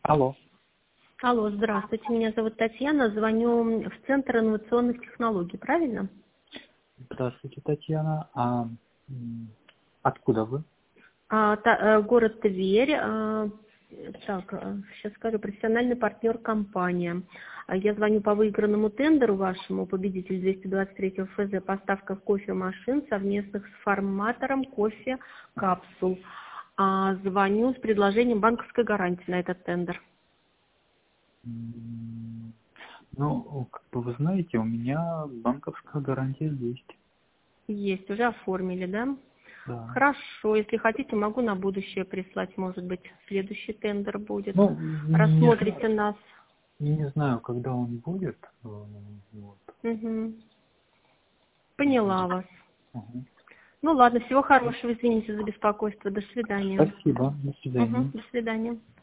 Алло. Алло, здравствуйте, меня зовут Татьяна, звоню в Центр инновационных технологий, правильно? Здравствуйте, Татьяна. Откуда вы? Город Тверь, сейчас скажу, профессиональный партнер компания. Я звоню по выигранному тендеру вашему, победитель 223 ФЗ, поставка кофемашин совместных с форматором кофе капсул. Звоню с предложением банковской гарантии на этот тендер. Ну, как бы вы знаете, у меня банковская гарантия есть. Есть, уже оформили, да? Да. Хорошо, если хотите, могу на будущее прислать, может быть, следующий тендер будет. Ну, Рассмотрите нас. не знаю, когда он будет. Вот. Угу. Поняла вас. Ага. Ну ладно, всего хорошего, извините за беспокойство. До свидания. Спасибо. До Угу, свидания. до свидания.